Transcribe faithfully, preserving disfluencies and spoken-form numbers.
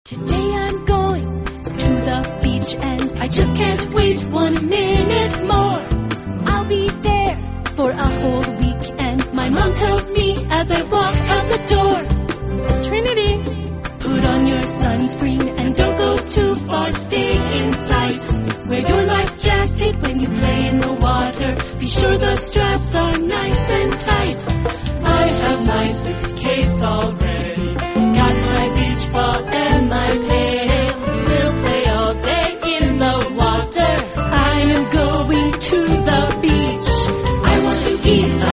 Today I'm going to the beach and I just can't wait one minute more. I'll be there for a whole week and my mom tells me as I walk out the door, Trinity, put on your sunscreen and don't go too far, stay in sight. Wear your life jacket when you play in the water, be sure the straps are nice and tight. I have my suitcase all ready.